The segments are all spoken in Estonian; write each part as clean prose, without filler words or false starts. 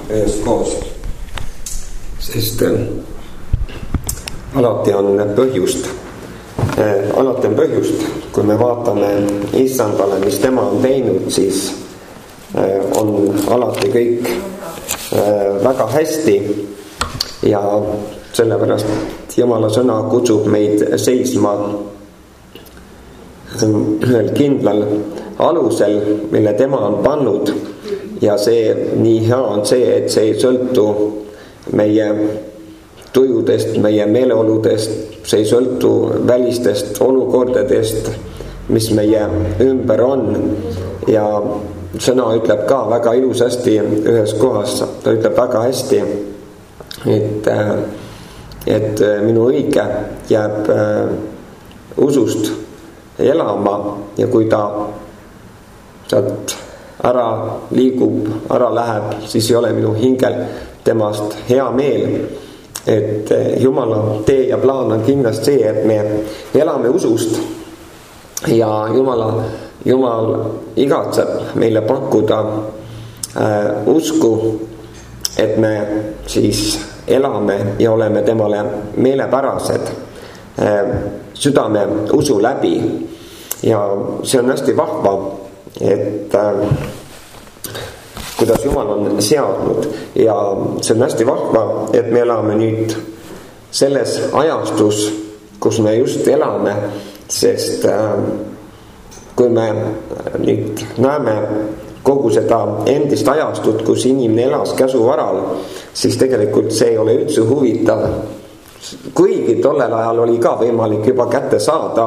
üheskoos, sest alati on põhjust, kui me vaatame issandale, mis tema on teinud, siis on alati kõik väga hästi ja sellepärast Jumala sõna kutsub meid seisma ühel kindlal alusel, mille tema on pannud ja see nii hea on see, et see ei sõltu meie tujudest, meie meeleoludest, see ei sõltu välistest olukordadest, mis meie ümber on ja sõna ütleb ka väga ilusasti ühes kohas, ta ütleb väga hästi, et minu õige jääb usust elama ja kui ta sealt ära liigub, ära läheb, siis ei ole minu hingel temast hea meel. Et Jumala tee ja plaan on kindlasti see, et me elame usust ja Jumal igatseb meile pakkuda usku, et me siis elame ja oleme temale meelepärased südame usu läbi ja see on hästi vahva, et kuidas Jumal on seadnud ja see on hästi vahva, et me elame nüüd selles ajastus, kus me just elame, sest kui me nüüd näeme kogu seda endist ajastut, kus inimene elas käsuvaral, siis tegelikult see ei ole üldse huvitav. Kuigi tollel ajal oli ka võimalik juba kätte saada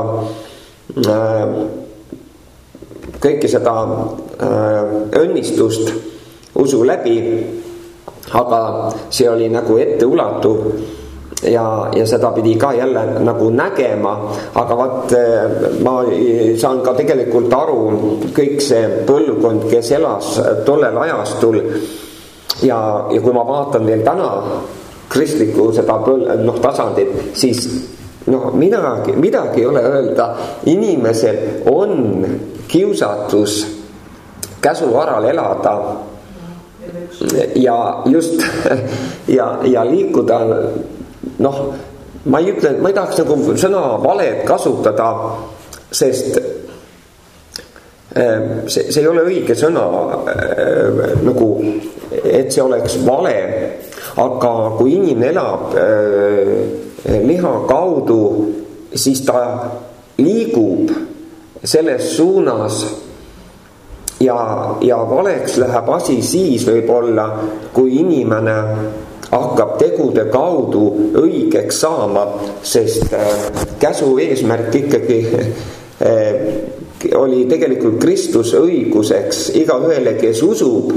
kõike seda õnnistust usu läbi, aga see oli nagu etteulatuv ja seda pidi ka jälle nagu nägema, aga ma saan ka tegelikult aru kõik see põlvkond, kes elas tollel ajastul ja kui ma vaatan veel täna kristlikku seda tasandit, siis midagi ei ole öelda, inimesel on kiusatus käsuvaral elada ja just ja liikuda, ma ei tahaks nagu sõna valed kasutada, sest see ei ole õige sõna nagu, et see oleks vale, aga kui inimene elab liha kaudu, siis ta liigub selles suunas ja valeks läheb asi siis võib-olla, kui inimene hakkab tegude kaudu õigeks saama, sest käsu eesmärk ikkagi oli tegelikult Kristus õiguseks igahühele, kes usub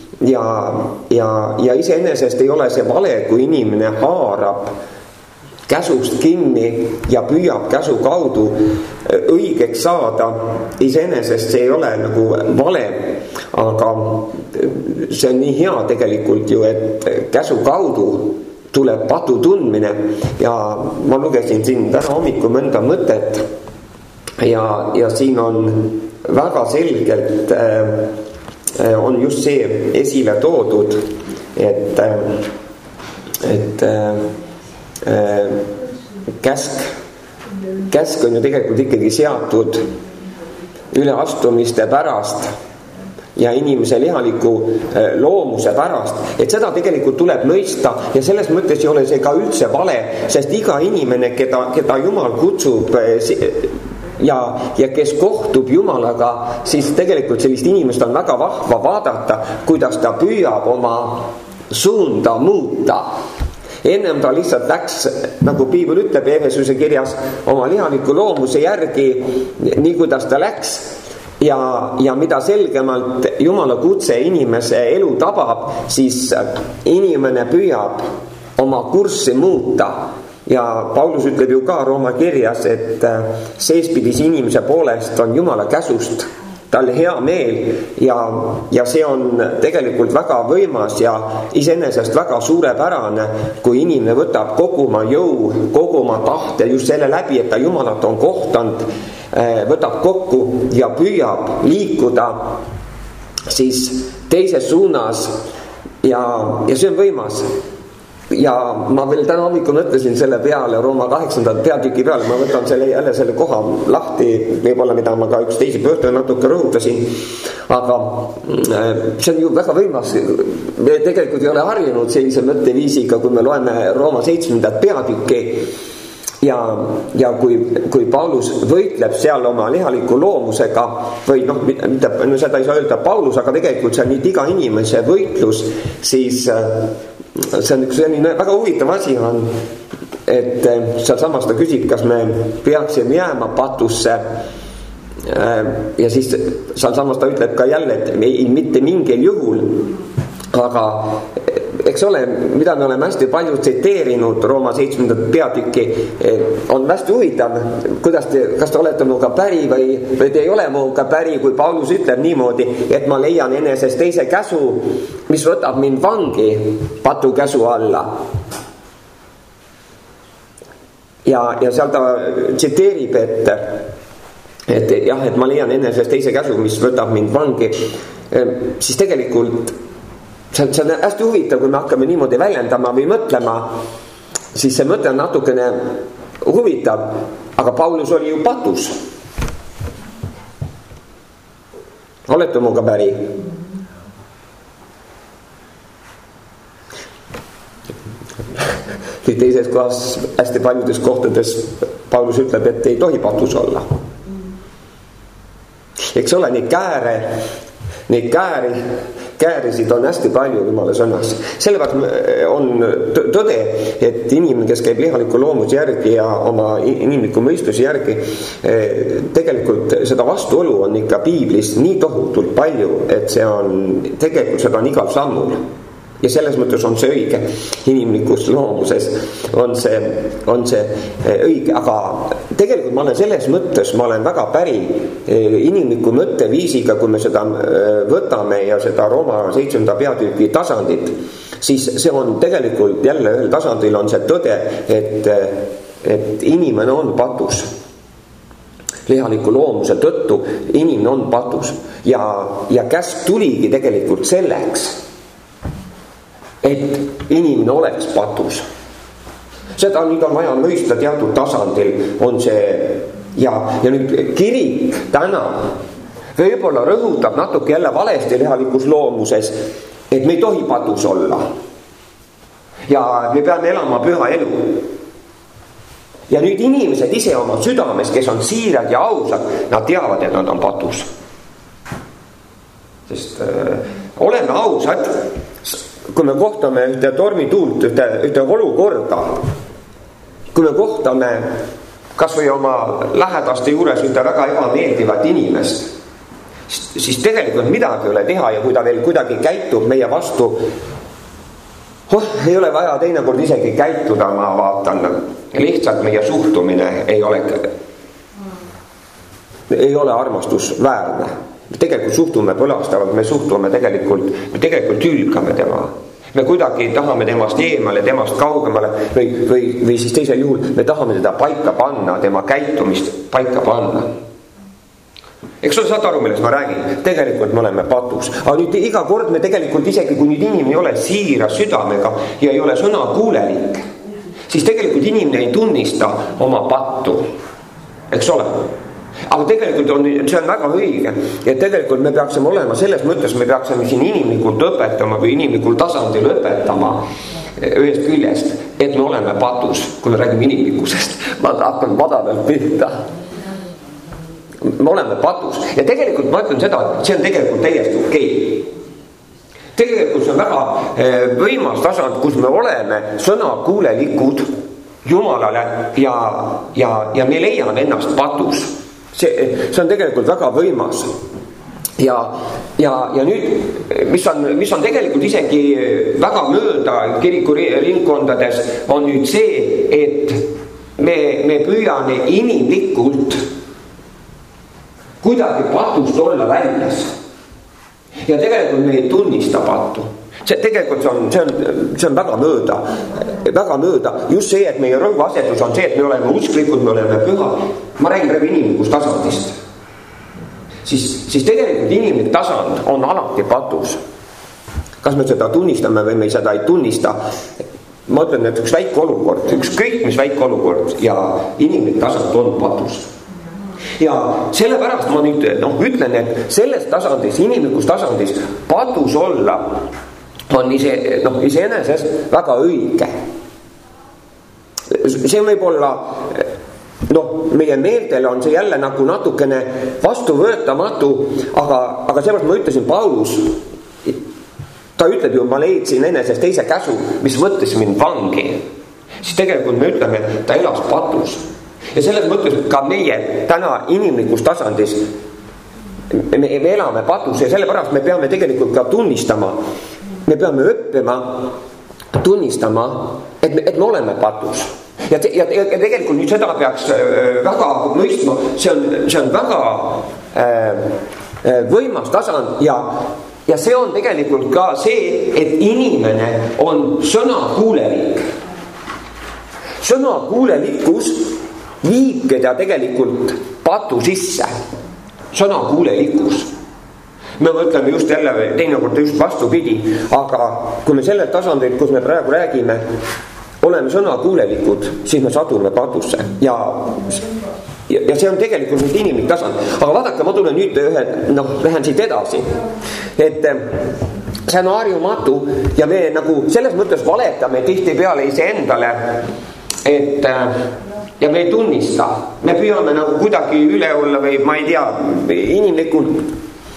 ja iseenesest ei ole see vale, kui inimene haarab käsust kinni ja püüab käsu kaudu õigeks saada, iseenesest see ei ole nagu vale, aga see on nii hea tegelikult ju, et käsu kaudu tuleb patu tundmine ja ma lugesin siin täna hommikul mõnda mõtet ja siin on väga selgelt on just see esile toodud, et käsk on ju tegelikult ikkagi seatud üleastumiste pärast ja inimese lihaliku loomuse pärast, et seda tegelikult tuleb mõista ja selles mõttes ei ole see ka üldse vale, sest iga inimene, keda Jumal kutsub ja kes kohtub Jumalaga, siis tegelikult sellist inimest on väga vahva vaadata, kuidas ta püüab oma suunda muuta. Ennem ta lihtsalt läks, nagu Piibel ütleb Efesuse kirjas, oma lihaliku loomuse järgi, nii kuidas ta läks ja mida selgemalt Jumala kutse inimese elu tabab, siis inimene püüab oma kurssi muuta. Ja Paulus ütleb ju ka Rooma kirjas, et seespidise inimese poolest on Jumala käsust tal hea meel ja see on tegelikult väga võimas ja iseenesest väga suurepärane, kui inimene võtab kogu oma jõu, kogu oma tahte just selle läbi, et ta Jumalat on kohtanud, võtab kokku ja püüab liikuda siis teises suunas, ja see on võimas. Ja ma veel täna hommikul mõtlesin selle peale, Rooma 8. peatüki peale, ma võtan jälle selle koha lahti, võib-olla mida ma ka üks teisi pöörde natuke rõhutasin, aga see on ju väga võimas. Me tegelikult ei ole harjunud sellise mõtteviisiga, kui me loeme Rooma 7. peatükki ja kui Paulus võitleb seal oma lihaliku loomusega või seda ei saa öelda Paulus, aga tegelikult see on nüüd iga inimese võitlus, siis see on üks selline väga huvitav asi on, et sealsamas ta küsib, kas me peaksime jääma patusse ja siis sealsamas ta ütleb ka jälle, et mitte mingil juhul, aga eks ole, mida me oleme hästi palju tsiteerinud Rooma 7. peatükki, on hästi huvitav, kas te olete minuga päri või te ei ole minuga päri, kui Paulus ütleb niimoodi, et ma leian enesest teise käsu, mis võtab mind vangi patu käsu alla. Ja seal ta tsiteerib, et ma leian enesest teise käsu, mis võtab mind vangi, siis tegelikult see on hästi huvitav, kui me hakkame niimoodi väljendama või mõtlema, siis see mõte on natukene huvitav, aga Paulus oli ju patus. Olete minuga päri? Teises kohas, hästi paljudes kohtades Paulus ütleb, et ei tohi patus olla. Eks ole, neid käärisid on hästi palju Jumala sõnas. Sellepärast on tõde, et inimene, kes käib lihaliku loomuse järgi ja oma inimliku mõistuse järgi, tegelikult seda vastuolu on ikka piiblis nii tohutult palju, et tegelikult seda on igal sammul. Ja selles mõttes on see õige, inimlikus loomuses on see õige, aga tegelikult ma olen selles mõttes, ma olen väga päri inimliku mõtteviisiga, kui me seda võtame ja seda Rooma 7. peatüki tasandit, siis see on tegelikult jälle ühel tasandil on see tõde, et inimene on patus. Lihaliku loomuse tõttu inimene on patus ja käsk tuligi tegelikult selleks, et inimene oleks patus. Seda nüüd on vaja mõista teatud tasandil on see ja nüüd kirik täna võib-olla rõhutab natuke jälle valesti lihalikus loomuses, et me ei tohi patus olla ja me peame elama püha elu. Ja nüüd inimesed ise oma südames, kes on siirad ja ausad, nad teavad, et nad on patus. Sest oleme ausad, kui me kohtame ühte tormituult, ühte olukorda, kui me kohtame kas või oma lähedaste juures ühte väga ebameeldivat inimest, siis tegelikult midagi ei ole teha ja kui ta veel kuidagi käitub meie vastu, ei ole vaja teinekord isegi käituda, ma vaatan, lihtsalt meie suhtumine ei ole armastusväärne. Me tegelikult suhtume põlastavalt, me tegelikult hülgame tema. Me kuidagi tahame temast eemale, temast kaugemale või siis teisel juhul me tahame teda paika panna, tema käitumist paika panna. Eks ole, saad aru, millest ma räägin? Tegelikult me oleme patus. Aga nüüd iga kord me tegelikult isegi, kui nüüd inimene ei ole siira südamega ja ei ole sõnakuulelik, siis tegelikult inimene ei tunnista oma pattu. Eks ole? Aga tegelikult see on väga õige, et tegelikult me peaksime olema selles mõttes, me peaksime siin inimlikult õpetama või inimlikul tasandil õpetama ühest küljest, et me oleme patus, kui me räägime inimlikkusest. Ma hakkan madalalt pihta. Me oleme patus ja tegelikult ma ütlen seda, et see on tegelikult täiesti okei. Tegelikult see on väga võimas tasand, kus me oleme sõnakuulelikud Jumalale ja me leiame ennast patus. See on tegelikult väga võimas ja nüüd mis on tegelikult isegi väga mööda kiriku ringkondades on nüüd see, et me püüame inimlikult kuidagi patust olla väljas ja tegelikult me ei tunnista pattu. Tegelikult see on väga mööda. Just see, et meie rõhuasetus on see, et me oleme usklikud, me oleme pühad. Ma räägin praegu inimlikust tasandist. Siis tegelikult inimlik tasand on alati patus. kas me seda tunnistame või me seda ei tunnista. Ma ütlen, et üks väike olukord, ükskõik mis väike olukord ja inimlik tasand on patus. Ja sellepärast ma nüüd ütlen, et selles tasandis, inimlikus tasandis patus olla on iseenesest väga õige. See võib olla, meie meeltele on see jälle nagu natukene vastuvõetamatu, aga sellepärast ma ütlesin, Paulus, ta ütleb ju, ma leidsin enesest teise käsu, mis võttis mind vangi. Siis tegelikult me ütleme, et ta elas patus. Ja selles mõttes ka meie täna inimlikus tasandis me elame patus ja sellepärast me peame tegelikult ka tunnistama, me peame õppima tunnistama, et me oleme patus. Ja tegelikult nüüd seda peaks väga mõistma, see on väga võimas tasand ja see on tegelikult ka see, et inimene on sõnakuulelik. Sõnakuulelikkus viib keda tegelikult patu sisse. Sõnakuulelikkus. Me mõtleme just jälle teinekord just vastupidi, aga kui me sellel tasandil, kus me praegu räägime, oleme sõnakuulelikud, siis me satume patusse ja see on tegelikult nüüd inimlik tasand. Aga vaadake, ma tulen nüüd lähen siit edasi. Et see on harjumatu ja me nagu selles mõttes valetame tihtipeale iseendale, et ja me ei tunnista. Me püüame nagu kuidagi üle olla või ma ei tea, inimlikult.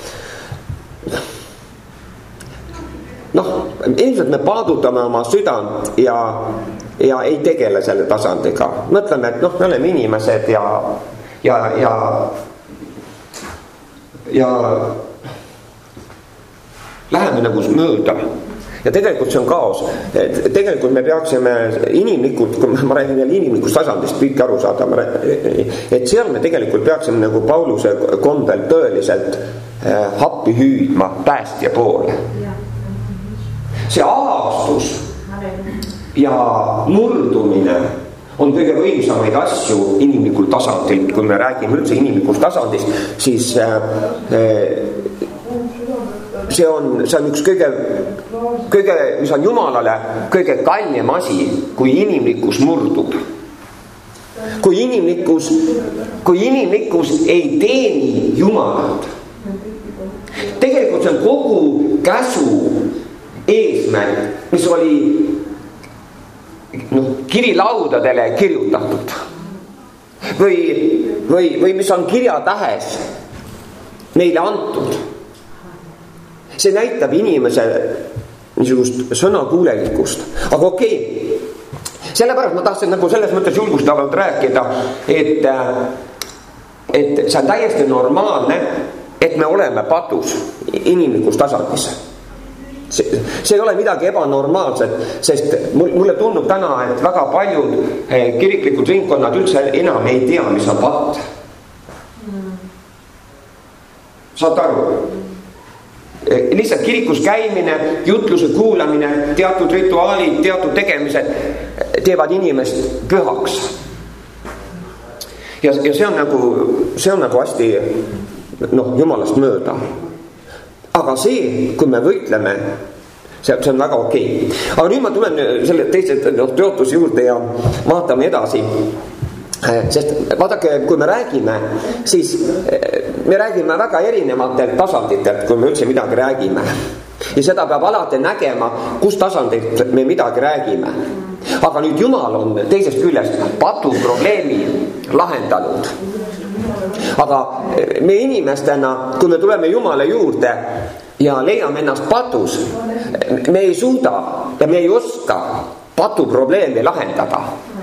Ilmselt me paadutame oma südant ja ei tegele selle tasandiga. Mõtleme, et me oleme inimesed ja läheme nagu mööda. Ja tegelikult see on kaos. Tegelikult me peaksime inimlikult, kui ma räägin jälle inimlikust tasandist, kõik aru saada, et seal me tegelikult peaksime nagu Pauluse kombel tõeliselt happi hüüdma päästja poole. See aastus ja murdumine on kõige võimsamaid asju inimlikul tasandil. Kui me räägime üldse inimlikust tasandist, siis see on üks kõige, mis on Jumalale kõige kallim asi, kui inimlikkus murdub. Kui inimlikkus ei teeni Jumalat. Tegelikult see on kogu käsu eesmärk, mis oli kirilaudadele kirjutatud või mis on kirjatähes neile antud. See näitab inimese niisugust sõnakuulelikkust. Aga okei, sellepärast ma tahtsin nagu selles mõttes julgustavalt rääkida, et see on täiesti normaalne, et me oleme patus inimlikus tasandis. See ei ole midagi ebanormaalset, sest mulle tundub täna, et väga paljud kiriklikud ringkonnad üldse enam ei tea, mis on patt. Saad aru? Lihtsalt kirikus käimine, jutluse kuulamine, teatud rituaalid, teatud tegemised teevad inimest pühaks. Ja see on nagu hästi Jumalast mööda. Aga see, kui me võitleme, see on väga okei. Aga nüüd ma tulen selle teise teotuse juurde ja vaatame edasi. Sest vaadake, kui me räägime, siis me räägime väga erinevatelt tasanditelt, kui me üldse midagi räägime. Ja seda peab alati nägema, kus tasandilt me midagi räägime. Aga nüüd Jumal on teisest küljest patu probleemi lahendanud. Aga me inimestena, kui me tuleme Jumala juurde ja leiame ennast patus, me ei suuda ja me ei oska patu probleemi lahendada.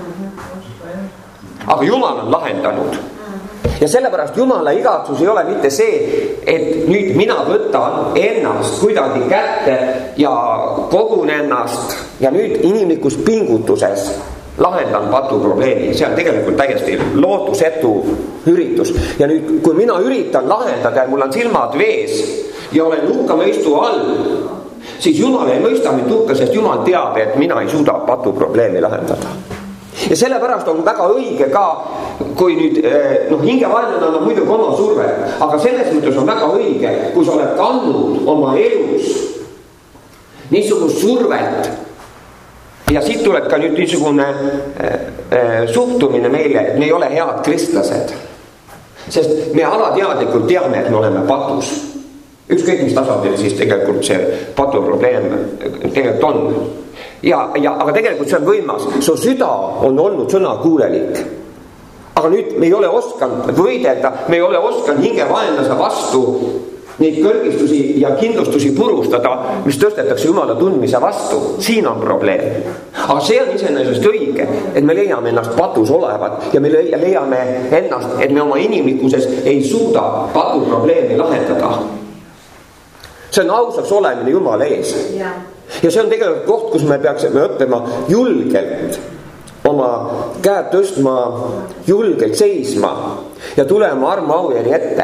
Aga Jumal on lahendanud. Ja sellepärast Jumala igatsus ei ole mitte see, et nüüd mina võtan ennast kuidagi kätte ja kogun ennast ja nüüd inimlikus pingutuses lahendan patu probleemi. See on tegelikult täiesti lootusetu üritus. Ja nüüd, kui mina üritan lahendada ja mul on silmad vees ja olen hukkamõistu all, siis Jumal ei mõista mind hukka, sest Jumal teab, et mina ei suuda patu probleemi lahendada. Ja sellepärast on väga õige ka, kui nüüd hingevaenlane on muidugi oma surve, aga selles mõttes on väga õige, kui sa oled kandnud oma elus niisugust survet. Ja siit tuleb ka nüüd niisugune suhtumine meile, et me ei ole head kristlased. Sest me alateadlikult teame, et me oleme patus. Ükskõik mis tasandil siis tegelikult see patu probleem tegelikult on. Aga tegelikult see on võimas. Su süda on olnud sõnakuulelik. Aga nüüd me ei ole osanud võidelda, me ei ole osanud hingevaenlase vastu neid kõrgistusi ja kindlustusi purustada, mis tõstetakse Jumala tundmise vastu. Siin on probleem. Aga see on iseenesest õige, et me leiame ennast patus olevat ja me leiame ennast, et me oma inimlikkuses ei suuda patu probleemi lahendada. See on ausaks olemine Jumala ees. Ja see on tegelikult koht, kus me peaksime õppima julgelt oma käed tõstma, julgelt seisma ja tulema armu aujärgi ette.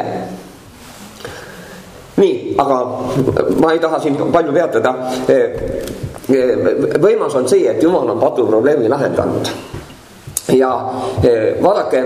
Nii, aga ma ei taha siin palju peatada. Võimas on see, et Jumal on patu probleemi lahendanud. Ja vaadake,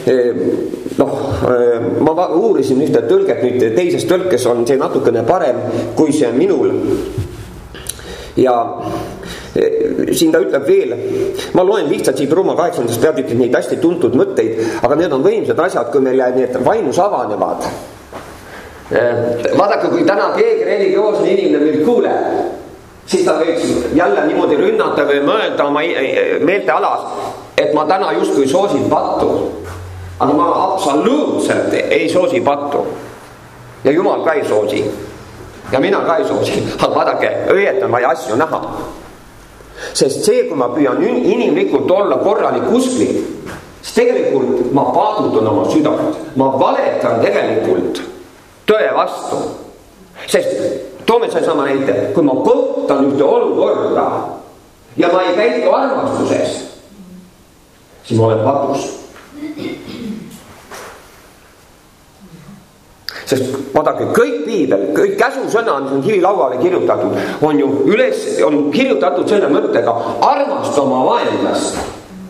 ma uurisin ühte tõlget, nüüd teises tõlkes on see natukene parem, kui see minul. Ja siin ta ütleb veel, ma loen lihtsalt siit Rooma 8. peatükist neid hästi tuntud mõtteid, aga need on võimsad asjad, kui meile need vaimus avanevad. Vaadake, kui täna keegi religioosne inimene meil kuuleb, siis ta võiks jälle niimoodi rünnata või mõelda oma meeltealas, et ma täna justkui soosin pattu. Aga ma absoluutselt ei soosi pattu. Ja Jumal ka ei soosi. Ja mina ka ei soosi. Aga vaadake, õieti on vaja asju näha. Sest see, kui ma püüan inimlikult olla korralik usklik, siis tegelikult ma paadutan oma südant. Ma valetan tegelikult tõe vastu. Sest toome see sama näite, kui ma kohtan ühte olukorda ja ma ei käitu armastuses, siis ma olen patus. Sest vaadake, kõik piibel, kõik käsusõna, mis on kivilauale kirjutatud, on kirjutatud selle mõttega armasta oma vaenlast.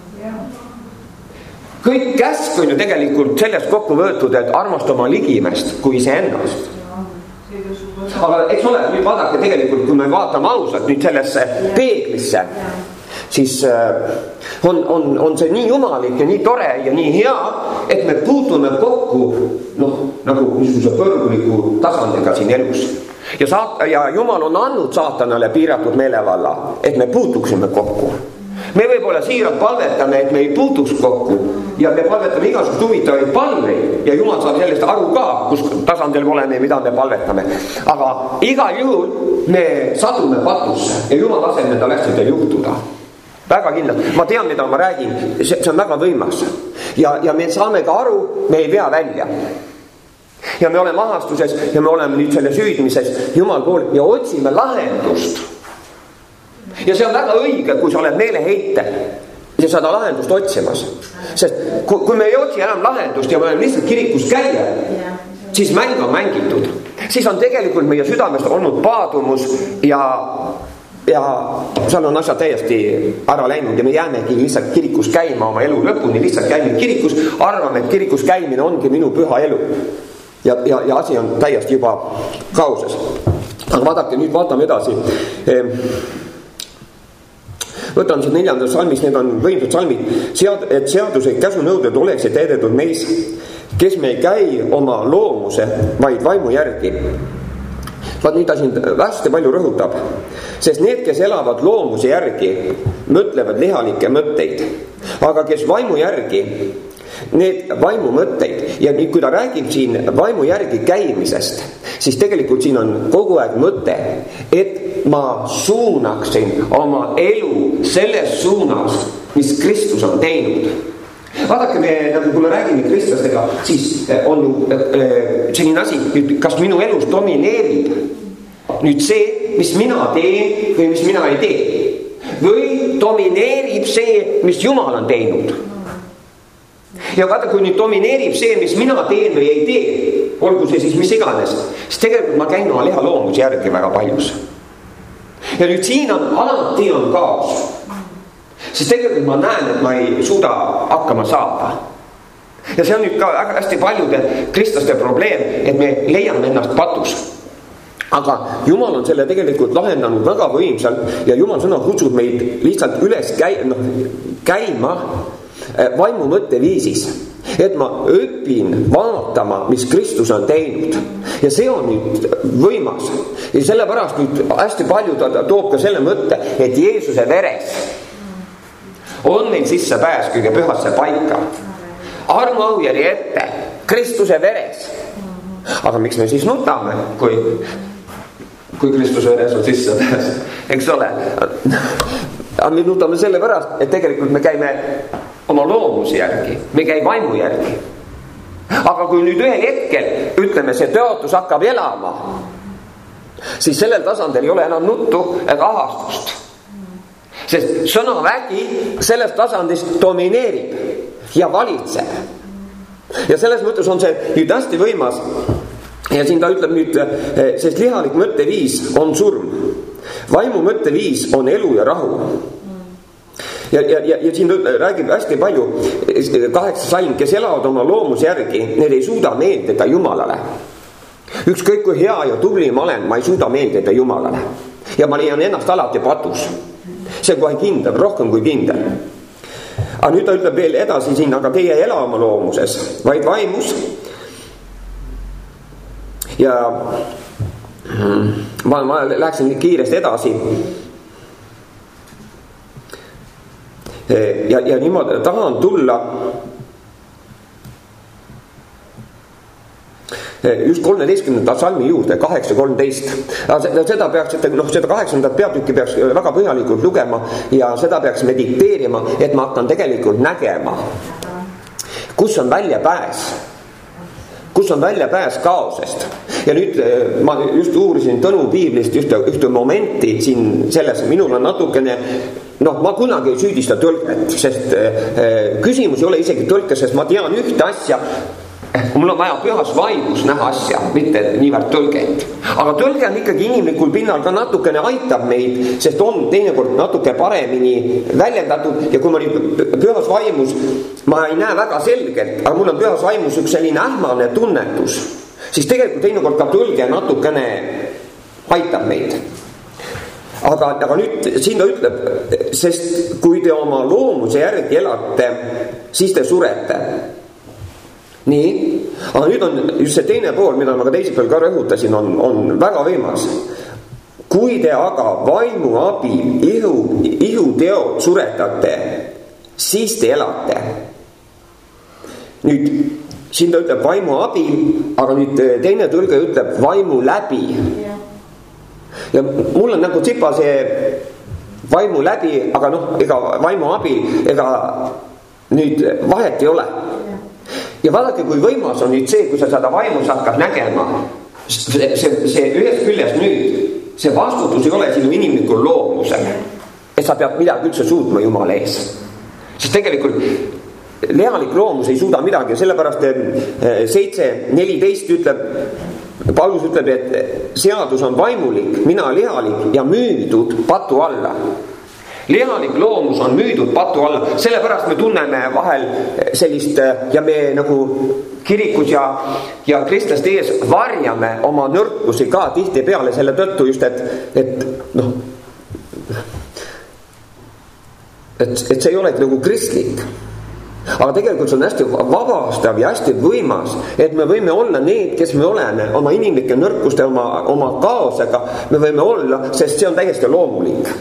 Kõik käsk on ju tegelikult sellest kokku võetud, et armasta oma ligimest kui iseennast. Aga eks ole, nüüd vaadake tegelikult, kui me vaatame ausalt nüüd sellesse peeglisse, siis on see nii jumalik ja nii tore ja nii hea, et me puutume kokku nagu niisuguse põrguliku tasandiga siin elus. Ja Jumal on andnud saatanale piiratud meelevalla, et me puutuksime kokku. Me võib-olla siiralt palvetame, et me ei puutuks kokku ja me palvetame igasugust huvitavaid palveid ja Jumal saab sellest aru ka, kus tasandil me oleme ja mida me palvetame. Aga igal juhul me sadume patusse ja Jumal laseb nendel asjadel juhtuda. Väga kindlalt. Ma tean, mida ma räägin, see on väga võimas. Ja me saame ka aru, me ei vea välja. Ja me oleme ahastuses ja me oleme nüüd selle süüdmises Jumal pool ja otsime lahendust. Ja see on väga õige, kui sa oled meeleheite ja sa oled lahendust otsimas. Sest kui me ei otsi enam lahendust ja me oleme lihtsalt kirikus käia, siis mäng on mängitud. Siis on tegelikult meie südamest olnud paadumus ja seal on asjad täiesti ära läinud ja me jäämegi lihtsalt kirikus käima oma elu lõpuni, lihtsalt käime kirikus, arvame, et kirikus käimine ongi minu püha elu. Ja asi on täiesti juba kaoses. Aga vaadake, nüüd vaatame edasi. Võtan siin 4. salmis, need on võimsad salmid, et seaduse käsunõuded oleksid täidetud meis, kes me ei käi oma loomuse, vaid vaimu järgi. Vaat nüüd ta siin hästi palju rõhutab, sest need, kes elavad loomuse järgi, mõtlevad lihalikke mõtteid, aga kes vaimu järgi, need vaimu mõtteid. Ja nüüd, kui ta räägib siin vaimu järgi käimisest, siis tegelikult siin on kogu aeg mõte, et ma suunaksin oma elu selles suunas, mis Kristus on teinud. Vaadake, kui me räägime kristlastega, siis on ju selline asi, kas minu elus domineerib nüüd see, mis mina teen või mis mina ei tee. Või domineerib see, mis Jumal on teinud. Ja vaata, kui nüüd domineerib see, mis mina teen või ei tee, olgu see siis mis iganes, siis tegelikult ma käin oma liha loomusi järgi väga paljus. Ja nüüd siin alati on kaos. Sest tegelikult ma näen, et ma ei suuda hakkama saada. Ja see on nüüd ka hästi paljude kristlaste probleem, et me leiame ennast patus. aga Jumal on selle tegelikult lahendanud väga võimsalt ja Jumal sõna kutsub meid lihtsalt üles käima vaimu mõtteviisis, et ma õpin vaatama, mis Kristus on teinud. Ja see on nüüd võimas. Ja sellepärast nüüd hästi palju ta toob ka selle mõtte, et Jeesuse veres on meil sisse pääs kõige pühasse paika. Armuaujärje ette, Kristuse veres. Aga miks me siis nutame, kui Kristuse veres on sisse pääs? Eks ole? Aga me nutame selle pärast, et tegelikult me käime oma loomuse järgi, me käi vaimu järgi. Aga kui nüüd ühel hetkel, ütleme, see tõotus hakkab elama, siis sellel tasandil ei ole enam nuttu ega ahastust. Sest sõnavägi sellest tasandist domineerib ja valitseb. Ja selles mõttes on see nüüd hästi võimas. Ja siin ta ütleb nüüd, sest lihalik mõtteviis on surm. Vaimu mõtteviis on elu ja rahu. Ja siin räägib hästi palju 8. salm, kes elavad oma loomuse järgi, need ei suuda meeldida Jumalale. Ükskõik kui hea ja tubli ma olen, ma ei suuda meeldida Jumalale. Ja ma leian ennast alati patus. See on kohe kindel, rohkem kui kindel. Aga nüüd ta ütleb veel edasi siin, aga teie ei ela oma loomuses, vaid vaimus. Ja ma läheksin kiiresti edasi. Ja niimoodi tahan tulla just 13. salmi juurde, 8.13. Seda peaks, seda 8. peatükki peaks väga põhjalikult lugema ja seda peaks mediteerima, et ma hakkan tegelikult nägema, kus on väljapääs. Kus on väljapääs kaosest. Ja nüüd ma just uurisin Tõnu piiblist ühte momenti siin selles, minul on natukene, ma kunagi ei süüdista tõlget, sest küsimus ei ole isegi tõlkes, sest ma tean ühte asja, mul on vaja pühas vaimus näha asja, mitte niivõrd tõlget. Aga tõlge on ikkagi inimlikul pinnal ka natukene aitab meid, sest on teinekord natuke paremini väljendatud ja kui ma nüüd pühas vaimus, ma ei näe väga selgelt, aga mul on pühas vaimus üks selline ähmane tunnetus, siis tegelikult teinekord ka tõlge natukene aitab meid. Aga nüüd siin ta ütleb, sest kui te oma loomuse järgi elate, siis te surete. Nii, aga nüüd on just see teine pool, mida ma ka teisipäeval ka rõhutasin, on väga võimas. Kui te aga vaimu abil ihuteod suretate, siis te elate. Nüüd, siin ta ütleb vaimu abil, aga nüüd teine tõlge ütleb vaimu läbi. Ja mul on nagu tsipa see vaimu läbi, aga ega vaimu abil, ega nüüd vahet ei ole. Ja vaadake, kui võimas on nüüd see, kui sa seda vaimus hakkad nägema, see ühest küljest nüüd, see vastutus ei ole sinu inimlikul loomusel, et sa pead midagi üldse suutma Jumala ees. Sest tegelikult lihalik loomus ei suuda midagi, sellepärast 7.14 ütleb, Paulus ütleb, et seadus on vaimulik, mina lihalik ja müüdud patu alla. Lihalik loomus on müüdud patu alla, sellepärast me tunneme vahel sellist ja me nagu kirikus ja kristlaste ees varjame oma nõrkusi ka tihti peale selle tõttu just, et see ei ole nagu kristlik. Aga tegelikult see on hästi vabastav ja hästi võimas, et me võime olla need, kes me oleme, oma inimlike nõrkuste, oma kaosega me võime olla, sest see on täiesti loomulik.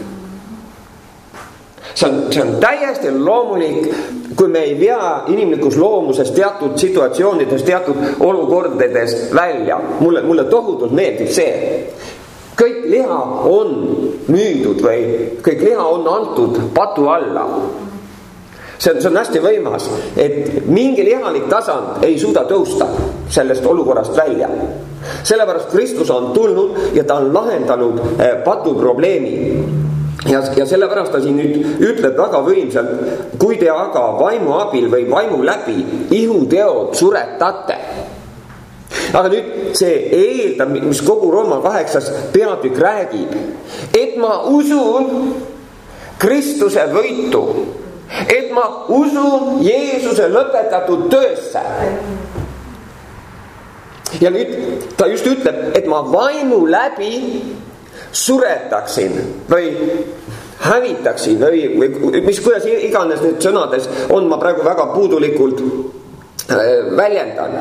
See on täiesti loomulik, kui me ei vea inimlikus loomuses teatud situatsioonides, teatud olukordades välja. Mulle tohutult meeldib see. Kõik liha on müüdud või kõik liha on antud patu alla. See on hästi võimas, et mingi lihalik tasand ei suuda tõusta sellest olukorrast välja. Sellepärast Kristus on tulnud ja ta on lahendanud patu probleemi. Ja sellepärast ta siin nüüd ütleb väga võimsalt, kui te aga vaimu abil või vaimu läbi ihuteod suretate. Aga nüüd see eeldab, mis kogu Rooma 8. peatükk räägib, et ma usun Kristuse võitu, et ma usun Jeesuse lõpetatud töösse. Ja nüüd ta just ütleb, et ma vaimu läbi suretaksin või hävitaksin või mis, kuidas iganes need sõnades on, ma praegu väga puudulikult väljendan.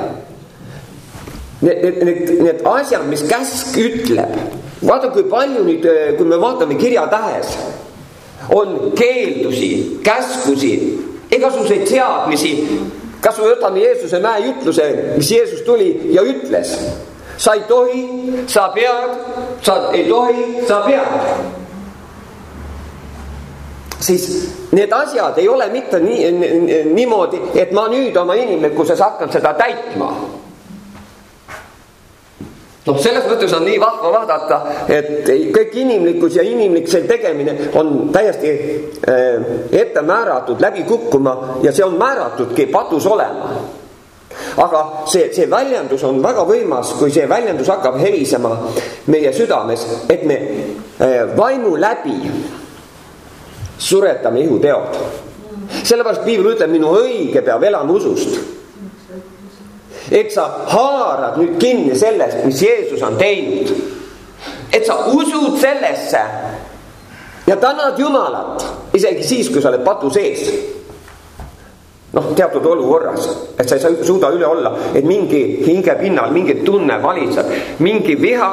Need asjad, mis käsk ütleb, vaata kui palju nüüd, kui me vaatame kirjatähes, on keeldusi, käskusi, igasuguseid seadmisi. Kas me võtame Jeesuse mäejutluse, mis Jeesus tuli ja ütles, sa ei tohi, sa pead, sa ei tohi, sa pead. Siis need asjad ei ole mitte niimoodi, et ma nüüd oma inimlikkuses hakkan seda täitma. Selles mõttes on nii vahva vaadata, et kõik inimlikkus ja inimlikkuse tegemine on täiesti ette määratud läbi kukkuma ja see on määratudki patus olema. Aga see väljendus on väga võimas, kui see väljendus hakkab helisema meie südames, et me vaimu läbi suretame ihuteod. Sellepärast Piibel ütleb, minu õige peab elama usust. Et sa haarad nüüd kinni sellest, mis Jeesus on teinud. Et sa usud sellesse ja tänad Jumalat, isegi siis, kui sa oled patu sees. Teatud olukorras, et sa ei suuda üle olla, et mingi hinge pinnal, mingi tunne valitseb, mingi viha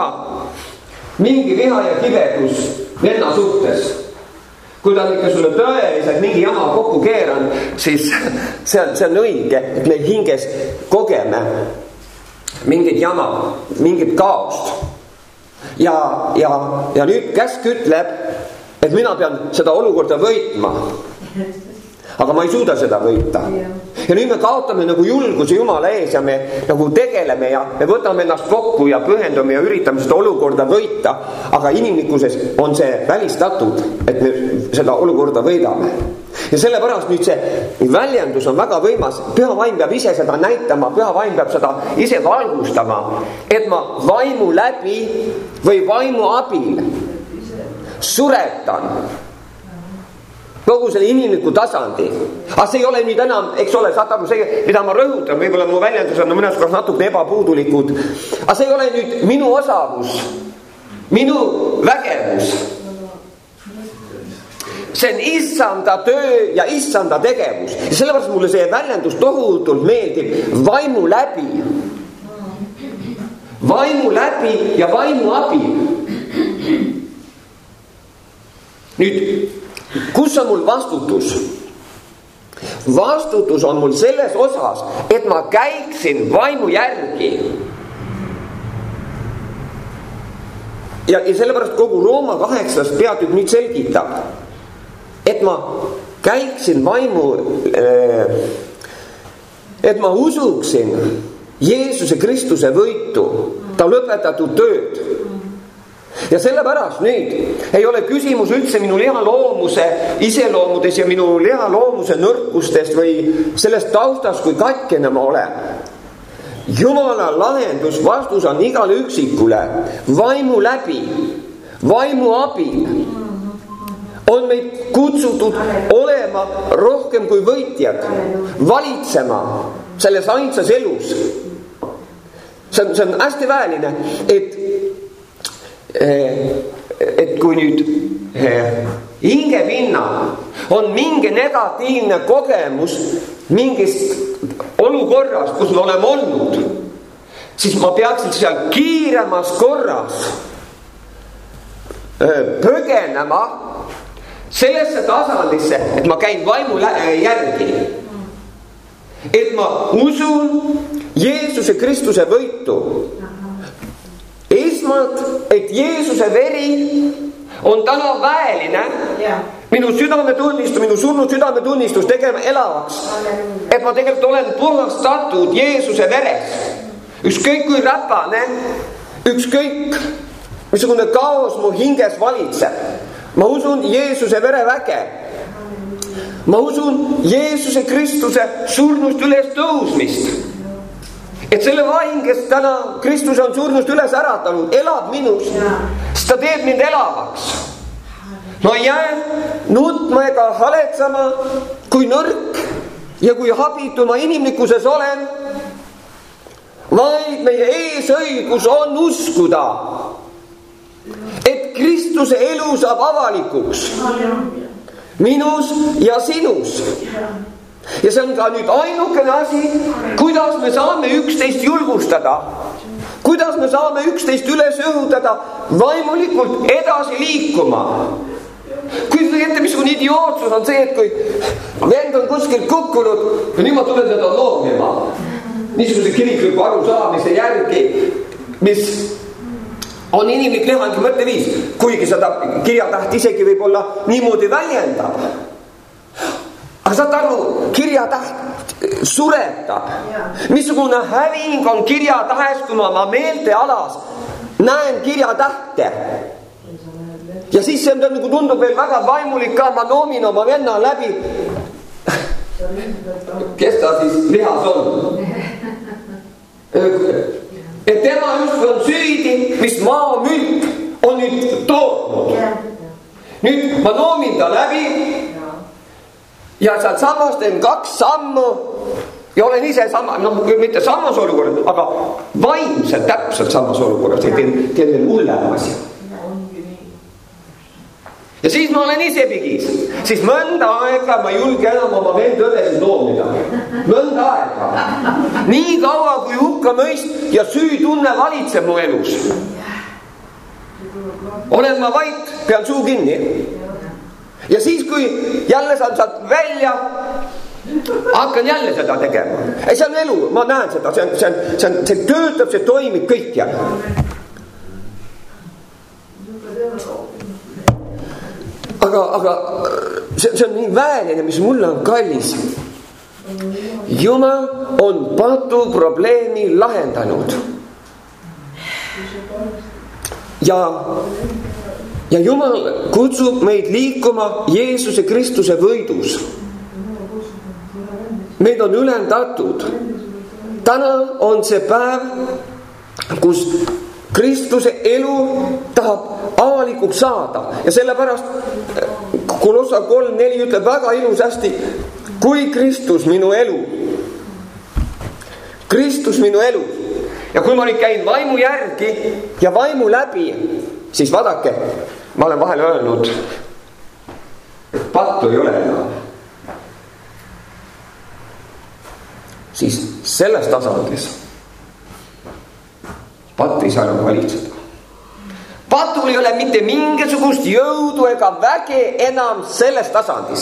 ja kibedus venna suhtes. Kui ta ikka sulle tõeliselt mingi jama kokku keeran, siis see on õige, et me hinges kogeme mingit jama, mingit kaost. Ja nüüd käsk ütleb, et mina pean seda olukorda võitma. Aga ma ei suuda seda võita. Ja nüüd me kaotame nagu julguse Jumala ees ja me nagu tegeleme ja me võtame ennast kokku ja pühendume ja üritame seda olukorda võita. Aga inimlikkuses on see välistatud, et me seda olukorda võidame. Ja sellepärast nüüd see väljendus on väga võimas. Püha vaim peab ise seda näitama, püha vaim peab seda ise valgustama, et ma vaimu läbi või vaimu abil suretan kogu selle inimliku tasandi. Aga see ei ole nüüd enam, eks ole, saad aru, see, mida ma rõhutan, võib-olla mu väljendus on mõnes kohas natuke ebapuudulikud. Aga see ei ole nüüd minu osavus, minu vägevus. See on issanda töö ja issanda tegevus. Ja sellepärast mulle see väljendus tohutult meeldib. Vaimu läbi. Vaimu läbi ja vaimu abil. Nüüd, kus on mul vastutus? Vastutus on mul selles osas, et ma käiksin vaimu järgi. Ja sellepärast kogu Rooma 8. peatükk nüüd selgitab, et ma käiksin vaimu, et ma usuksin Jeesuse Kristuse võitu, ta lõpetatud tööd. Ja sellepärast nüüd ei ole küsimus üldse minu lihaloomuse iseloomudes ja minu lihaloomuse nõrkustest või sellest taustast, kui katkene ma olen. Jumala lahendus, vastus on igale üksikule. Vaimu läbi, vaimu abil on meid kutsutud olema rohkem kui võitjad, valitsema selles ainsas elus. See on hästi väeline, et kui nüüd hingepinnal on mingi negatiivne kogemus mingist olukorrast, kus me oleme olnud, siis ma peaksin seal kiiremas korras põgenema sellesse tasandisse, et ma käin vaimu järgi, et ma usun Jeesuse Kristuse võitu. Esmalt, et Jeesuse veri on täna väeline minu südametunnistus, minu surnud südametunnistus tegema elavaks. Et ma tegelikult olen puhastatud Jeesuse veres. Ükskõik kui räpane, ükskõik missugune kaos mu hinges valitseb. Ma usun Jeesuse vereväge. Ma usun Jeesuse Kristuse surnust üles tõusmist. Et selle vaim, kes täna Kristus on surnust üles äratanud, elab minus, siis ta teeb mind elavaks. Ma jään nutma ega haletsama, kui nõrk ja kui habitu ma inimlikkuses olen. vaid meie eesõigus on uskuda, et Kristuse elu saab avalikuks minus ja sinus. Ja see on ka nüüd ainukene asi, kuidas me saame üksteist julgustada, kuidas me saame üksteist üles õhutada vaimulikult edasi liikuma. Kui te ette, missugune idiootsus on see, et kui vend on kuskilt kukkunud ja nüüd ma tulen teda loomima niisuguse kirikliku arusaamise järgi, mis on inimlik lehangi mõtteviis, kuigi seda kirjatäht isegi võib olla niimoodi väljendab. Aga saad aru, kirjatäht suretab. Missugune häving on kirjatahes, kui ma meeltealas näen kirjatähte. Ja siis see nagu tundub veel väga vaimulik ka, ma noomin oma venna läbi. Kes ta siis lihas on? Et tema just on süüdi, mis maamülk on nüüd tootnud. Nüüd ma noomin ta läbi ja sealt samast teen 2 sammu ja olen ise sama, mitte samas olukorras, aga vaimselt täpselt samas olukorras ja teen veel hullem asja. Ja siis ma olen ise pigis. Siis mõnda aega ma ei julge enam oma vend õdesid loomida. Mõnda aega. Nii kaua kui hukkamõist ja süütunne valitseb mu elus. Olen ma vait, pean suu kinni. Ja siis kui jälle saan sealt välja, hakkan jälle seda tegema. See on elu, ma näen seda, see töötab, see toimib kõik jälle. Aga see on nii väeline, mis mulle on kallis. Jumal on patu probleemi lahendanud. Ja Jumal kutsub meid liikuma Jeesuse Kristuse võidus. Meid on ülendatud. Täna on see päev, kus Kristuse elu tahab avalikuks saada. Ja sellepärast Kolossa 3:4 ütleb väga ilusasti, kui Kristus minu elu. Kristus minu elu. Ja kui ma nüüd käin vaimu järgi ja vaimu läbi, siis vaadake, ma olen vahel öelnud, et pattu ei ole enam. Siis selles tasandis patt ei saa enam valitseda. Patul ei ole mitte mingisugust jõudu ega väge enam selles tasandis.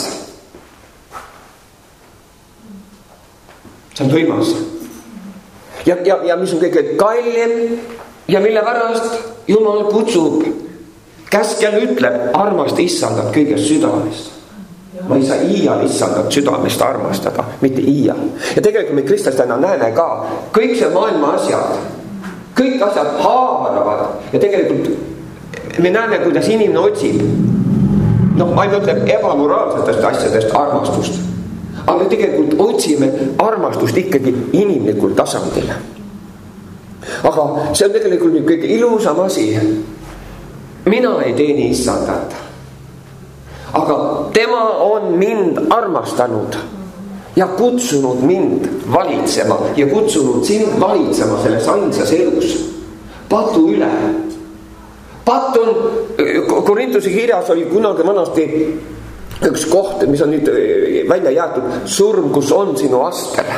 See on võimas. Ja mis on kõige kallim ja mille pärast Jumal kutsub, käskjal ütleb, armasta issandat kõigest südamest. Ma ei saa iial issandat südamest armastada, mitte iial. Ja tegelikult me kristlastena näeme ka kõik see maailma asjad, kõik asjad haaravad ja tegelikult me näeme, kuidas inimene otsib. Ma ei mõtle ebamoraalsetest asjadest armastust, aga me tegelikult otsime armastust ikkagi inimlikul tasandil. Aga see on tegelikult nüüd kõige ilusam asi. Mina ei teeni issandat, aga tema on mind armastanud ja kutsunud mind valitsema ja kutsunud sind valitsema selles ainsas elus patu üle. Pat on, Korintuse kirjas oli kunagi vanasti üks koht, mis on nüüd välja jäetud, surm, kus on sinu astel.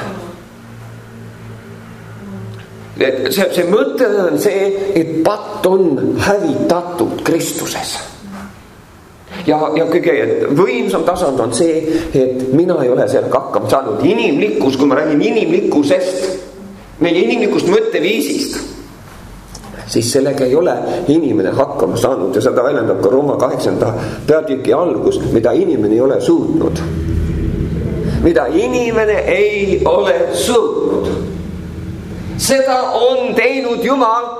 See mõte on see, et pat on hävitatud Kristuses. Ja kõige võimsam tasand on see, et mina ei ole sellega hakkama saanud. Inimlikkus, kui ma räägin inimlikkusest, meie inimlikust mõtteviisist, siis sellega ei ole inimene hakkama saanud ja seda väljendab ka Rooma 8. peatüki algus, mida inimene ei ole suutnud. Mida inimene ei ole suutnud. Seda on teinud Jumal.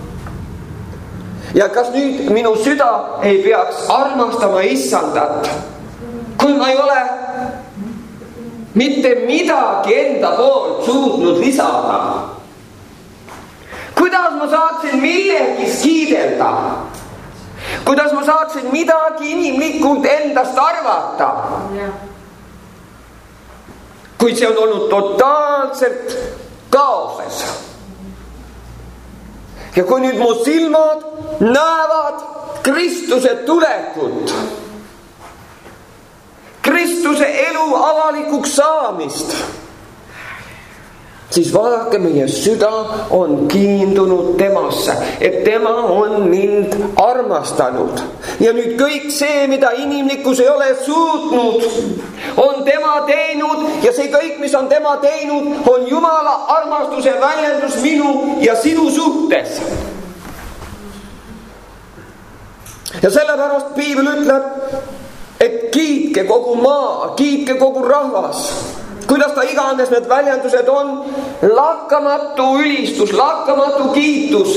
Ja kas nüüd minu süda ei peaks armastama issandat, kui ma ei ole mitte midagi enda poolt suutnud lisada? Kuidas ma saaksin millegist kiidelda? Kuidas ma saaksin midagi inimlikult endast arvata? Kuid see on olnud totaalselt kaoses. Ja kui nüüd mu silmad näevad Kristuse tulekut, Kristuse elu avalikuks saamist, siis vaadake, meie süda on kiindunud temasse, et tema on mind armastanud. Ja nüüd kõik see, mida inimlikkus ei ole suutnud, on tema teinud ja see kõik, mis on tema teinud, on Jumala armastuse väljendus minu ja sinu suhtes. Ja sellepärast Piibel ütleb, et kiitke kogu maa, kiitke kogu rahvas. Kuidas ta iganes need väljendused on, lakkamatu ülistus, lakkamatu kiitus.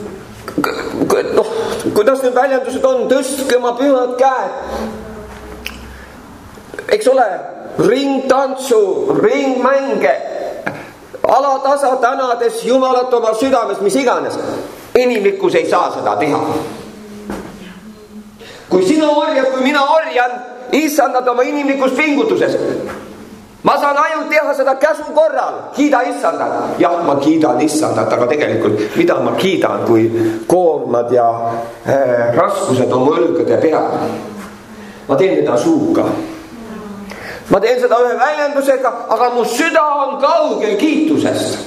Kuidas need väljendused on, tõstke oma pühad käed. Eks ole, ringtantsu, ringmänge, alatasa tänades Jumalat oma südames, mis iganes. Inimlikkus ei saa seda teha. Kui sina orjad, kui mina orjan, issandad oma inimlikus pingutuses. Ma saan ainult teha seda käsu korral, kiida issandat. Jah, ma kiidan issandat, aga tegelikult mida ma kiidan, kui koormad ja raskused on mu õlgade peal. Ma teen seda suuga. Ma teen seda ühe väljendusega, aga mu süda on kaugel kiitusest.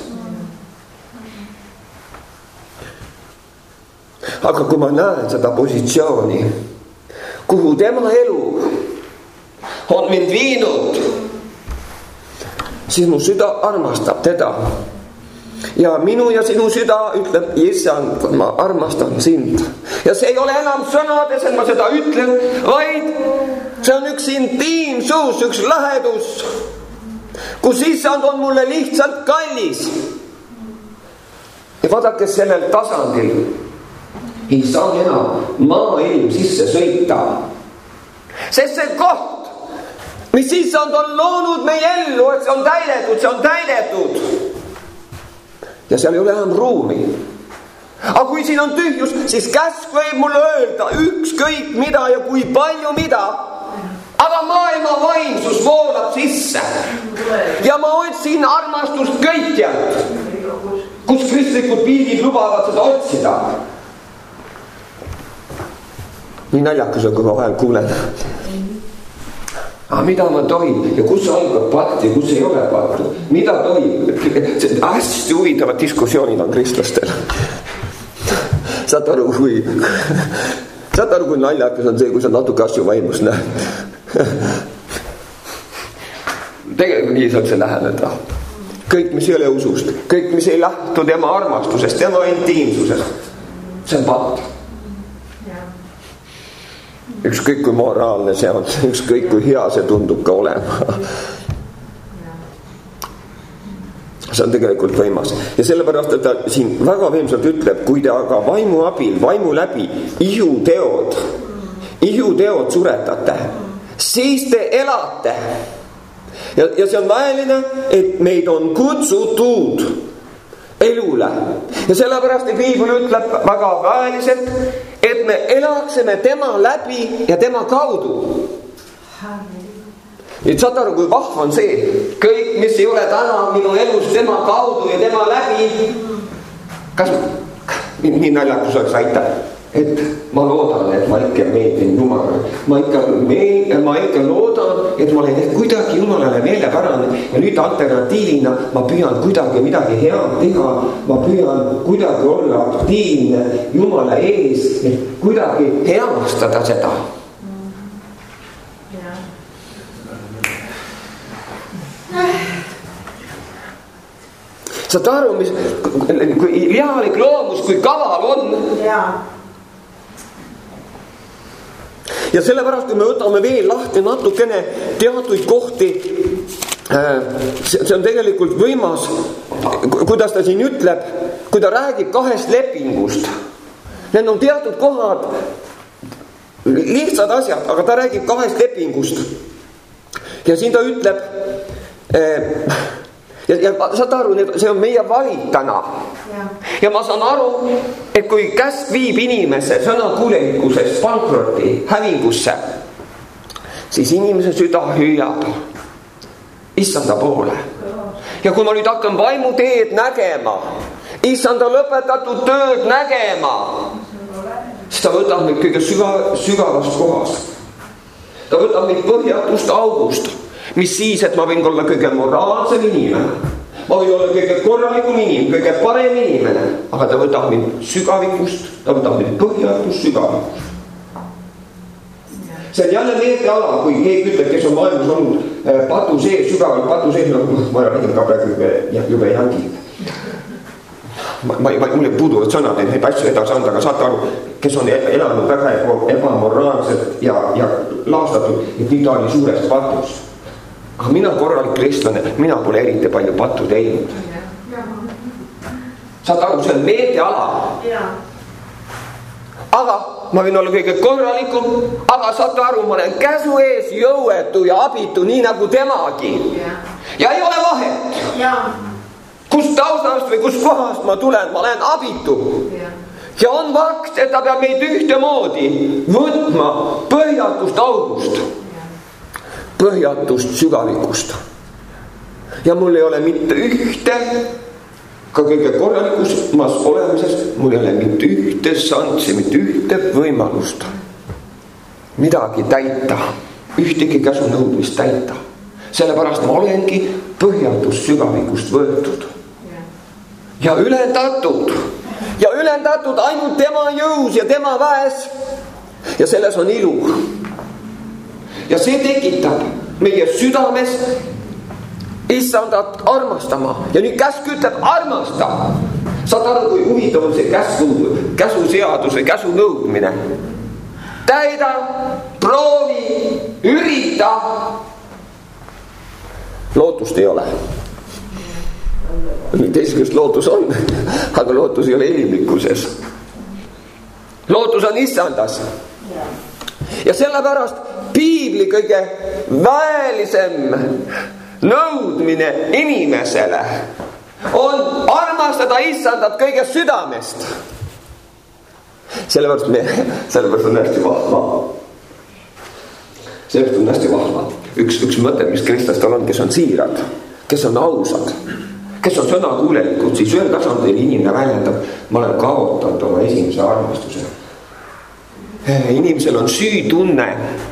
Aga kui ma näen seda positsiooni, kuhu tema elu on mind viinud, siis mu süda armastab teda. Ja minu ja sinu süda ütleb, issand, ma armastan sind. Ja see ei ole enam sõnades, et ma seda ütlen, vaid see on üks intiimsus, üks lähedus, kus issand on mulle lihtsalt kallis. Ja vaadake, sellel tasandil ei saa enam maailm sisse sõita. Sest see koht, mis issand on loonud meie ellu, et see on täidetud. Ja seal ei ole enam ruumi. Aga kui siin on tühjus, siis käsk võib mulle öelda ükskõik mida ja kui palju mida. Aga maailma vaimsus voolab sisse. Ja ma otsin armastust kõikjalt, kus kristlikud piilid lubavad seda otsida. Nii naljakas on, kui ma vahel kuulen. Aga mida ma tohin ja kus algab patt ja kus ei ole pattu? Mida tohin? Hästi huvitavad diskussioonid on kristlastel. Saad aru, kui naljakas on see, kui sa natuke asju vaimust näed. Tegelikult nii saab see läheneda. Kõik, mis ei ole usust, kõik, mis ei lähtu tema armastusest, tema intiimsusest, see on patt. Ükskõik kui moraalne see on, ükskõik kui hea see tundub ka olema. See on tegelikult võimas. Ja sellepärast, et ta siin väga võimsalt ütleb, kui te aga vaimu abil, vaimu läbi ihuteod suretate, siis te elate. Ja see on vajaline, et meid on kutsutud elule. Ja sellepärast Piibel ütleb väga vajaliselt, et me elaksime tema läbi ja tema kaudu. Nüüd saad aru, kui vahv on see, kõik, mis ei ole täna minu elus tema kaudu ja tema läbi, kas nii naljakus oleks aitab, et ma loodan, et ma ikka meeldin Jumalale. Ma ikka loodan, et ma olen kuidagi Jumalale meelepärane ja nüüd alternatiivina ma püüan kuidagi midagi head teha, ma püüan kuidagi olla aktiivne Jumala ees, et kuidagi heastada seda. Saad aru, kui lihalik loomus, kui kaval on. Ja sellepärast, kui me võtame veel lahti natukene teatuid kohti, see on tegelikult võimas, kuidas ta siin ütleb, kui ta räägib kahest lepingust. Need on teatud kohad, lihtsad asjad, aga ta räägib kahest lepingust. Ja siin ta ütleb, ja saad aru, see on meie valik täna. Ja ma saan aru, et kui käsk viib inimese sõnakuulelikkusest pankroti, hävingusse, siis inimese süda hüüab issanda poole. Ja kui ma nüüd hakkan vaimu teed nägema, issanda lõpetatud tööd nägema, siis ta võtab meid kõige sügavast kohast. Ta võtab meid põhjatust august, mis siis, et ma võin olla kõige moraalsem inimene. Ma võin olla kõige korralikum inimene, kõige parem inimene, aga ta võtab mind sügavikust, ta võtab mind põhjatust sügavikust. See on jälle meelteala, kui keegi ütleb, kes on maailmas olnud patu sees, sügavalt patu sees, ma räägin ka praegu jube jangi. Mulle puuduvad sõnad, et neid asju edasi anda, aga saate aru, kes on elanud väga ebamoraalselt ja laastatud, et nüüd ta oli suures patus. Aga mina korralik kristlane, mina pole eriti palju pattu teinud. Saate aru, see on meelteala. Aga ma võin olla kõige korralikum, aga saate aru, ma olen käsu ees jõuetu ja abitu, nii nagu temagi. Ja ei ole vahet. Kust taustast või kust kohast ma tulen, ma olen abitu. Ja on vakt, et ta peab meid ühtemoodi võtma põhjatust august. Põhjatust sügavikust. Ja mul ei ole mitte ühte, ka kõige korralikumas olemises, mul ei ole mitte ühte šanssi, mitte ühte võimalust midagi täita, ühtegi käsu nõudmist täita. Sellepärast ma olengi põhjatust sügavikust võetud. Ja ülendatud ainult tema jõus ja tema väes. Ja selles on ilu. Ja see tekitab meie südames issandat armastama. Ja nüüd käsk ütleb armasta. Saad aru, kui huvitav on see käsuseadus või käsu nõudmine. Täida, proovi, ürita. Lootust ei ole. Teisest lootus on, aga lootus ei ole inimlikkuses. Lootus on issandas. Ja sellepärast piibli kõige väelisem nõudmine inimesele on armastada issandat kõige südamest. Sellepärast on hästi vahva. Sellepärast on hästi vahva. Üks mõte, mis kristlastel on, kes on siirad, kes on ausad, kes on sõnakuulelikud, siis ühel tasandil inimene väljendab, ma olen kaotanud oma esimese armastuse. Inimesel on süütunne,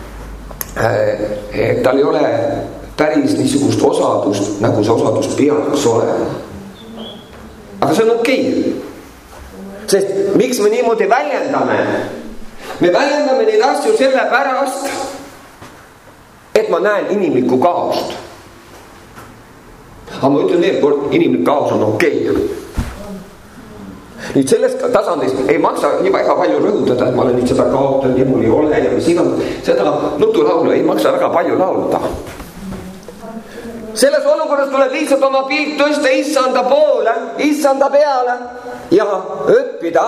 et tal ei ole päris niisugust osadust, nagu see osadus peaks olema. Aga see on okei. Sest miks me niimoodi väljendame? Me väljendame neid asju sellepärast, et ma näen inimlikku kaost. Aga ma ütlen veel kord, inimlik kaos on okei. Nüüd sellest tasandist ei maksa nii väga palju rõhutada, et ma olen nüüd seda kaotanud ja mul ei ole ja mis igal. Seda nutulaulu ei maksa väga palju laulda. Selles olukorras tuleb lihtsalt oma pilk tõsta issanda poole, issanda peale ja õppida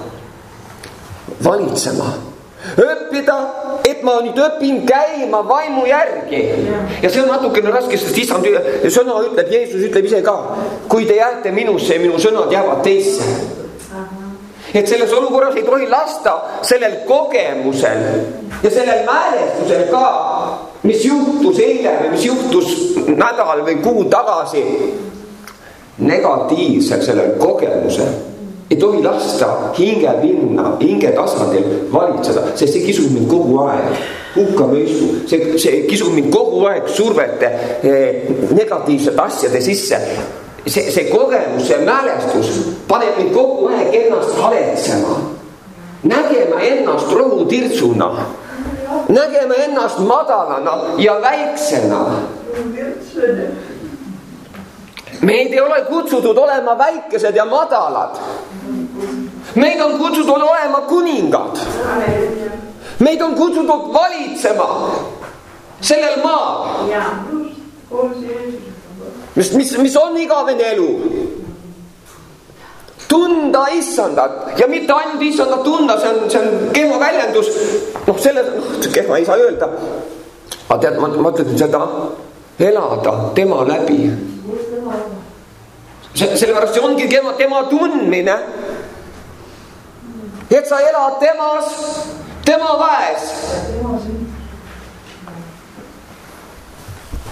valitsema. Õppida, et ma nüüd õpin käima vaimu järgi. Ja see on natukene raske, sest issand sõna ütleb, Jeesus ütleb ise ka, kui te jääte minusse ja minu sõnad jäävad teisse. Et selles olukorras ei tohi lasta sellel kogemusel ja sellel mälestusel ka, mis juhtus eile või mis juhtus nädal või kuu tagasi, negatiivselt sellel kogemusel ei tohi lasta hinge tasandil valitseda, sest see kisub mind kogu aeg hukkamõistu, see kisub mind kogu aeg survete negatiivsete asjade sisse. See kogemus, see mälestus paneb mind kogu aeg ennast haletsema, nägema ennast rohutirtsuna, nägema ennast madalana ja väiksena. Meid ei ole kutsutud olema väikesed ja madalad. Meid on kutsutud olema kuningad. Meid on kutsutud valitsema sellel maal. Mis on igavene elu? Tunda issandat. Ja mitte ainult issandat tunda, see on kehva väljendus. Kehva ei saa öelda. Aga tead, ma ütlen seda, elada tema läbi. Sellepärast see ongi tema tundmine, et sa elad temas, tema väes.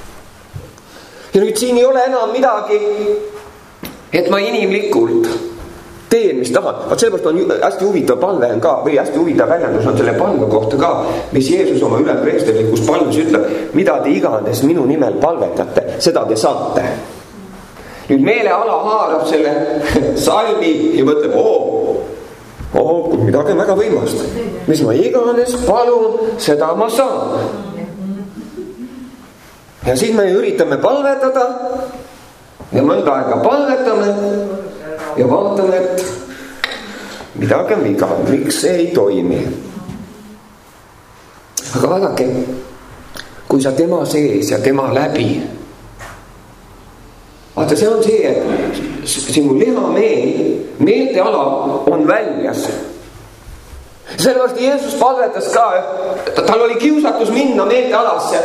Ja nüüd siin ei ole enam midagi, et ma inimlikult teen, mis tahan. Vaat sellepärast on hästi huvitav palve on ka, või hästi huvitav väljendus on selle palve kohta ka, mis Jeesus oma ülempreesterlikus palves ütleb, mida te iganes minu nimel palvetate, seda te saate. Nüüd meeleala haarab selle salmi ja mõtleb, midagi on väga võimast. Mis ma iganes palun, seda ma saan. Ja siis me üritame palvetada ja mõnda aega palvetame ja vaatame, et midagi on viga, miks see ei toimi. Aga vaadake, kui sa tema sees ja tema läbi, vaata, see on see, et sinu meelteala on väljas. Sellepärast Jeesus palvetas ka, tal oli kiusatus minna meeltealasse,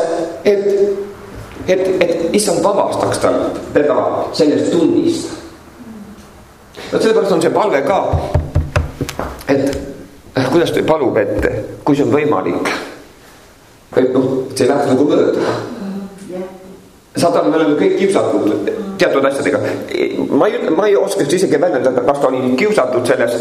et issand vabastaks teda sellest tunnist. Sellepärast on see palve ka, et kuidas ta palub, et kui see on võimalik, et see läheks nagu mööda. Saatan, me oleme kõik kiusatud teatud asjadega. Ma ei oskaks isegi väljendada, kas ta oli kiusatud selles.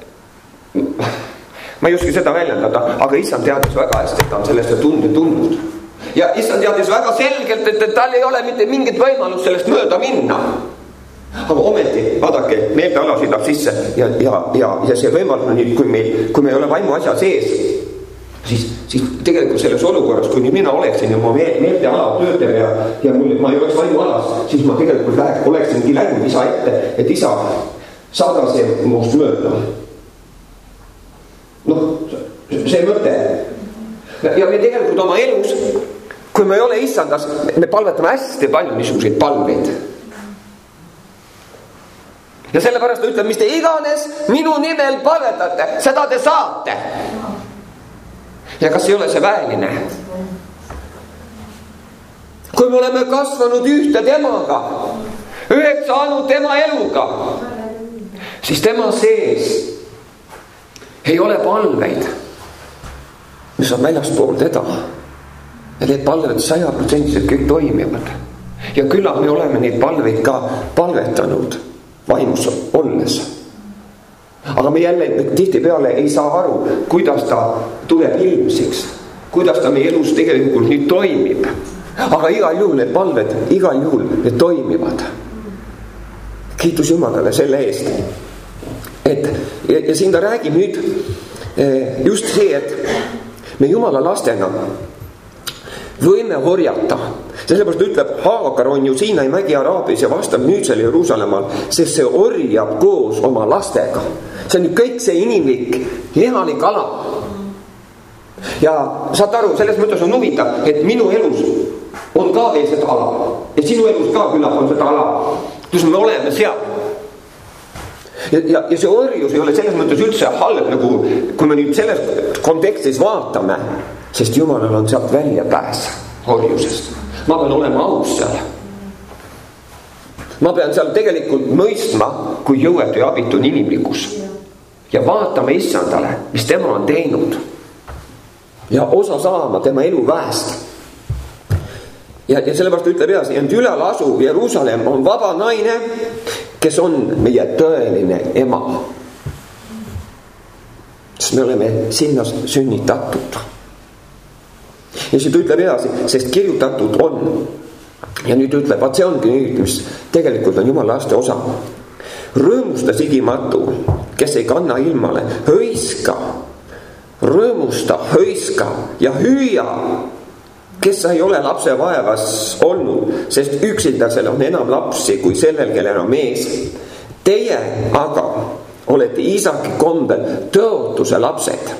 Ma ei oska seda väljendada, aga issand teadis väga hästi, et ta on sellest tundnud. Ja issand teadis väga selgelt, et tal ei ole mitte mingit võimalust sellest mööda minna. Aga ometi, vaadake, meelteala sidab sisse ja see võimalus on nüüd, kui me ei ole vaimu asja sees, siis tegelikult selles olukorras, kui mina oleksin ja ma meelteala töötav ja ma ei oleks vaimu alas, siis ma tegelikult oleksingi läinud isa ette, et isa, saada see muust mööda. See mõte. Ja me tegelikult oma elus, kui me ei ole issandas, me palvetame hästi palju niisuguseid palveid. Ja sellepärast ta ütleb, mis te iganes minu nimel palvetate, seda te saate. Ja kas ei ole see väeline? Kui me oleme kasvanud ühte temaga, üheks saanud tema eluga, siis tema sees ei ole palveid, mis on väljaspool teda. Ja need palved 100% kõik toimivad. Ja küllap me oleme neid palveid ka palvetanud vaimus olles. Aga me jälle tihtipeale ei saa aru, kuidas ta tuleb ilmsiks, kuidas ta meie elus tegelikult nüüd toimib. Aga igal juhul need palved, igal juhul need toimivad. Kiitus Jumalale selle eest. Ja siin ta räägib nüüd just see, et me Jumala lastena võime horjata. Sellepärast ütleb, Haakar on ju Siinai mägi Araabias ja vastab nüüdsel Jeruusalemmal, sest see orjab koos oma lastega. See on kõik see inimlik, lihalik ala. Ja saad aru, selles mõttes on huvitav, et minu elus on ka veel seda ala. Ja sinu elus ka küllap on seda ala, kus me oleme seal. Ja see orjus ei ole selles mõttes üldse halb, nagu kui me nüüd selles kontekstis vaatame, sest Jumalal on sealt välja pääs orjusest. Ma pean olema aus seal. Ma pean seal tegelikult mõistma, kui jõuetu ja abitu on inimlikkus. Ja vaatama issandale, mis tema on teinud. Ja osa saama tema elu väest. Ja sellepärast ütleb edasi, ent ülal asuv Jeruusalemm on vaba naine, kes on meie tõeline ema. Sest me oleme sinna sünnitatud. Ja siis ütleb edasi, sest kirjutatud on. Ja nüüd ütleb, vaat see ongi nüüd, mis tegelikult on Jumala laste osa. Rõõmusta sigimatu, kes ei kanna ilmale, hõiska, rõõmusta, hõiska ja hüüa, kes ei ole lapse vaevas olnud, sest üksildasel on enam lapsi kui sellel, kellel on mees. Teie aga olete Iisaki kombel tõotuse lapsed.